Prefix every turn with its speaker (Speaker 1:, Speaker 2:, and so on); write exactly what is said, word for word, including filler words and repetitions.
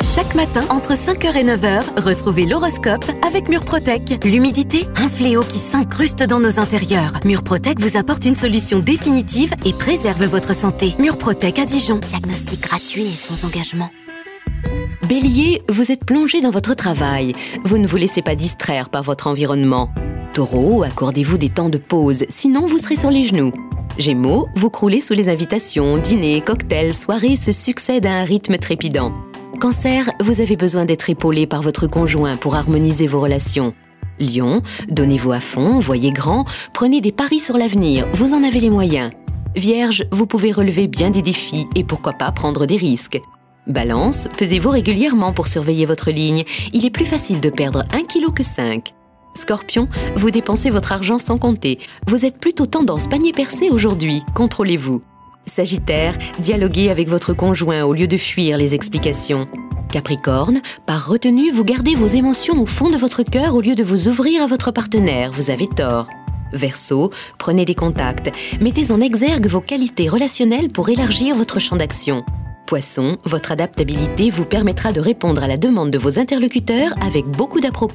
Speaker 1: Chaque matin, entre cinq heures et neuf heures, retrouvez l'horoscope avec Murprotec. L'humidité, un fléau qui s'incruste dans nos intérieurs. Murprotec vous apporte une solution définitive et préserve votre santé. Murprotec à Dijon. Diagnostic gratuit et sans engagement.
Speaker 2: Bélier, vous êtes plongé dans votre travail. Vous ne vous laissez pas distraire par votre environnement. Taureau, accordez-vous des temps de pause, sinon vous serez sur les genoux. Gémeaux, vous croulez sous les invitations, dîners, cocktails, soirées se succèdent à un rythme trépidant. Cancer, vous avez besoin d'être épaulé par votre conjoint pour harmoniser vos relations. Lion, donnez-vous à fond, voyez grand, prenez des paris sur l'avenir, vous en avez les moyens. Vierge, vous pouvez relever bien des défis et pourquoi pas prendre des risques. Balance, pesez-vous régulièrement pour surveiller votre ligne. Il est plus facile de perdre un kilo que cinq. Scorpion, vous dépensez votre argent sans compter. Vous êtes plutôt tendance panier percé aujourd'hui. Contrôlez-vous. Sagittaire, dialoguez avec votre conjoint au lieu de fuir les explications. Capricorne, par retenue, vous gardez vos émotions au fond de votre cœur au lieu de vous ouvrir à votre partenaire. Vous avez tort. Verseau, prenez des contacts. Mettez en exergue vos qualités relationnelles pour élargir votre champ d'action. Poisson, votre adaptabilité vous permettra de répondre à la demande de vos interlocuteurs avec beaucoup d'à-propos.